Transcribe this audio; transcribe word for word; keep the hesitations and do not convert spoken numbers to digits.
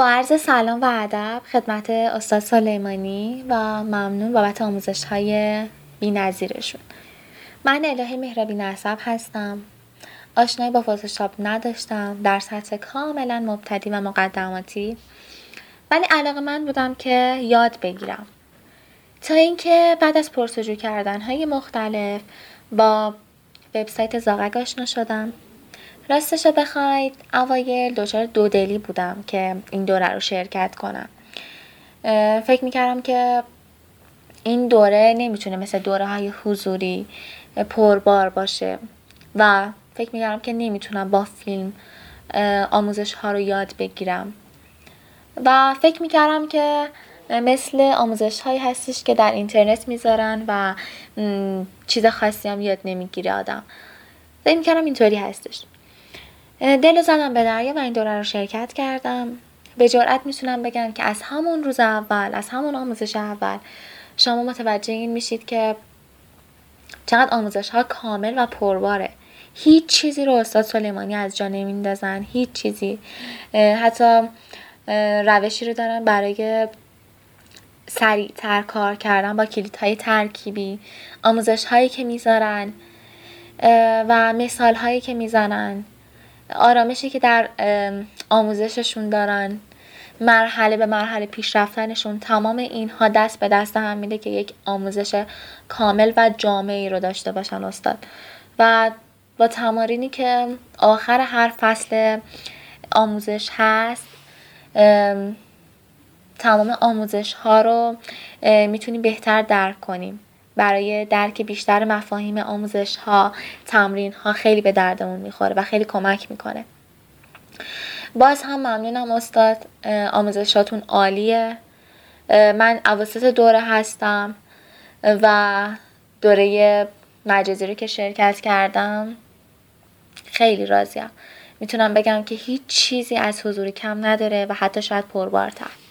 با عرض سلام و ادب خدمت استاد سلیمانی و ممنون بابت آموزش‌های بی‌نظیرشون. من الهی مهرابی نسب هستم. آشنایی با فتوشاپ نداشتم در سطح کاملا مبتدی و مقدماتی، ولی علاقه‌مند بودم که یاد بگیرم، تا اینکه بعد از پرسجو کردن‌های مختلف با وبسایت زاغگ آشنا شدم. راستشو بخواید اوایل دچار دودلی بودم که این دوره رو شرکت کنم. فکر میکردم که این دوره نمیتونه مثل دوره های حضوری پربار باشه و فکر میکردم که نمیتونم با فیلم آموزش ها رو یاد بگیرم و فکر میکردم که مثل آموزش هایی هستش که در اینترنت میذارن و چیز خاصی هم یاد نمیگیره آدم. فکر میکردم اینطوری هستش. دلو زدم به دریا و این دوره رو شرکت کردم. به جرئت میتونم بگم که از همون روز اول، از همون آموزش اول شما متوجه این میشید که چقدر آموزش ها کامل و پرباره. هیچ چیزی رو استاد سلیمانی از جا نمیندازن، هیچ چیزی. حتی روشی رو دارن برای سریع‌تر کار کردن با کلیدهای ترکیبی، آموزش هایی که میذارن و مثال هایی که میزنن، آرامشی که در آموزششون دارن، مرحله به مرحله پیش رفتنشون، تمام اینها دست به دست هم میده که یک آموزش کامل و جامعی رو داشته باشن استاد. و با تمارینی که آخر هر فصل آموزش هست، تمام آموزش ها رو میتونیم بهتر درک کنیم. برای درک بیشتر مفاهیم آموزش ها، تمرین ها خیلی به دردمون میخوره و خیلی کمک میکنه. باز هم ممنونم استاد، آموزشاتون عالیه. من اواسط دوره هستم و دوره مجازی رو که شرکت کردم خیلی راضیم. میتونم بگم که هیچ چیزی از حضور کم نداره و حتی شاید پربارتر.